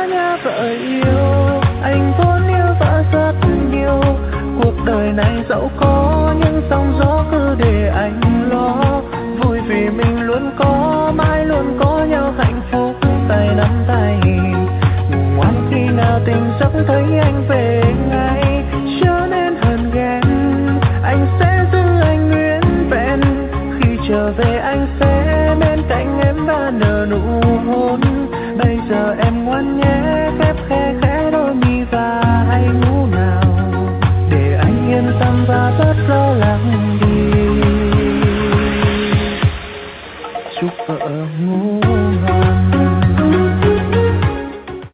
nhà vợ yêu. Anh vốn yêu vợ rất nhiều, cuộc đời này dẫu có những sóng gió cứ để anh lo. Vui vì mình luôn có, mãi luôn có nhau hạnh phúc tay nắm tay. Ngủ ngoan khi nào tỉnh giấc thấy anh về ngay.